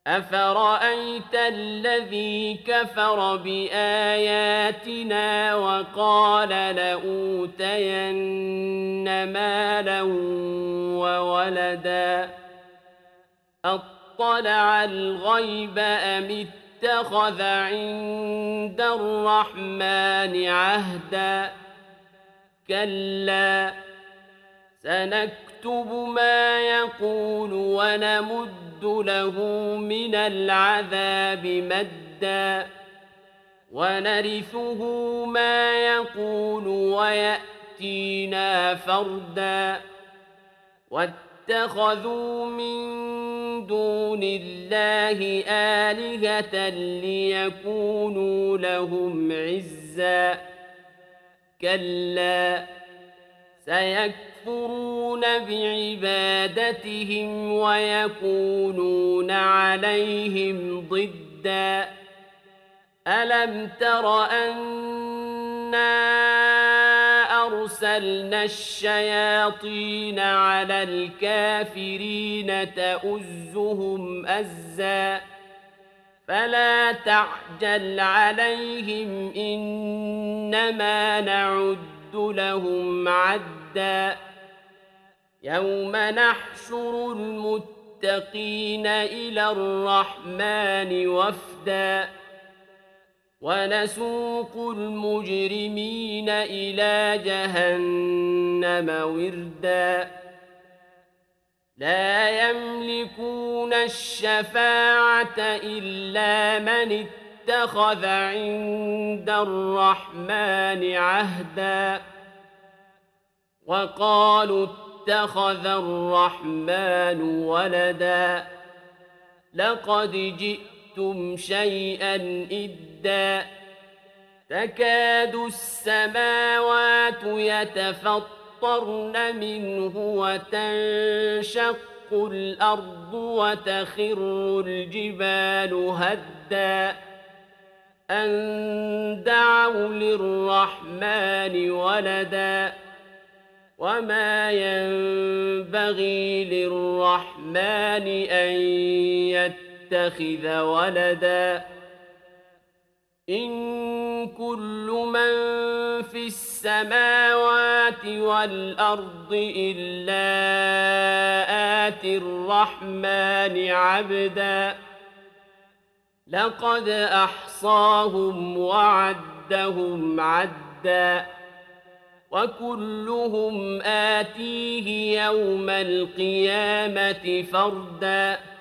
أفرأيت الذي كفر بآياتنا وقال لأوتين مالا وولدا أطلع الغيب أم اتخذ عند الرحمن عهدا كلا سنكتب ما يقول ونمد له من العذاب مدا ونرثه ما يقول ويأتينا فردا واتخذوا من دون الله آلهة ليكونوا لهم عزا كلا سيكفرون بعبادتهم ويكونون عليهم ضدا ألم تر أنا أرسلنا الشياطين على الكافرين تؤزهم أزا فلا تعجل عليهم إنما نعد لهم عدا يوم نحشر المتقين إلى الرحمن وفدا ونسوق المجرمين إلى جهنم وردا لا يملكون الشفاعة إلا من اتخذ عند الرحمن عهدا وقالوا اتخذ الرحمن ولدا لقد جئتم شيئا إدا تكاد السماوات يتفطرن منه وتنشق الأرض وتخر الجبال هدا أن دعوا للرحمن ولدا وما ينبغي للرحمن أن يتخذ ولدا إن كل من في السماوات والأرض إلا آتي الرحمن عبدا لقد أحصاهم وعدهم عدا وكلهم آتيه يوم القيامة فردا